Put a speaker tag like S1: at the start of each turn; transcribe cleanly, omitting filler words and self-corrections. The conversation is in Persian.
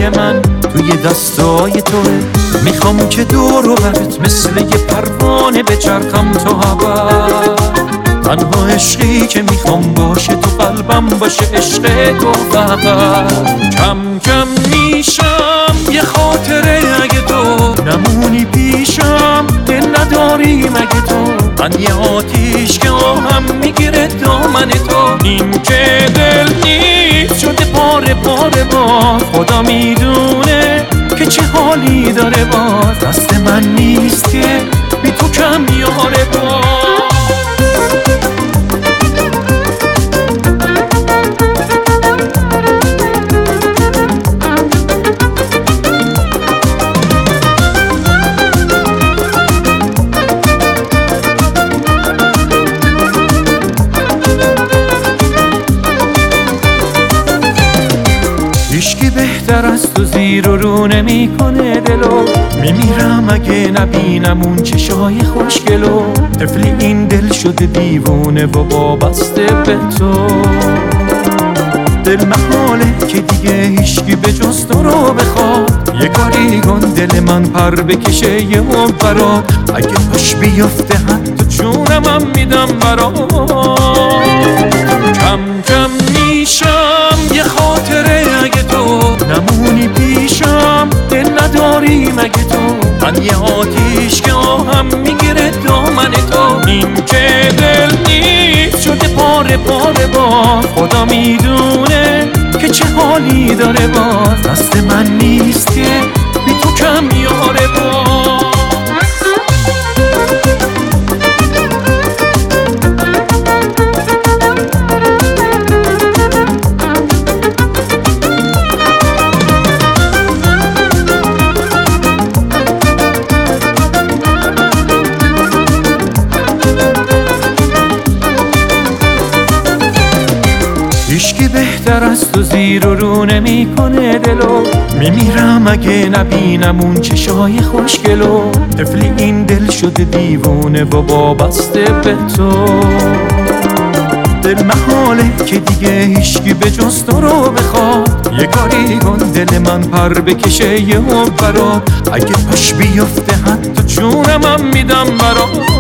S1: زندگی من توی دستای توه. میخوام که دور و برت مثل یه پروانه بچرخم تا ابد. تنها عشقی که میخوام باشه تو قلبم باشه عشق تو فقط. کم کم میشم یه خاطره اگه تو نمونی پیشم، دل نداری مگه تو؟ من یه آتیش که آهم میگیره دامن تو. این که دل نیست شده پاره پاره باز، خدا میدونه که چه حالی داره باز. دست من نیست که بی تو کم یاره باز. هیچکی بهتر از تو زیر و رو نمی کنه دلو. میمیرم اگه نبینم اون چشای خوشگلو. طفلی این دل شده دیوونه و وابسته به تو. دل محاله که دیگه هیچکی به جز تو رو بخواد. یه کاری کن دل من پر بکشه یه هم برات. اگه پاش بیفته حتی جونم هم میدم برات. کم کم میشم یه خاطره اگه تو نمونی پیشم، دل نداری مگه تو؟ من یه آتیش که آهم میگیره دامن تو. این که دل نیست شده پاره پاره باز، خدا میدونه که چه حالی داره باز. دست من نیست که بی تو کم یاره باز. هیچکی بهتر از تو زیر و رو نمی کنه دلو. میمیرم اگه نبینم اون چشای خوشگلو. طفلی این دل شده دیوونه و وابسته به تو. دل محاله که دیگه هیچکی به جز تو رو بخواد. یه کاری کن دل من پر بکشه یه هم برات. اگه پاش بیفته حتی جونم هم میدم برات.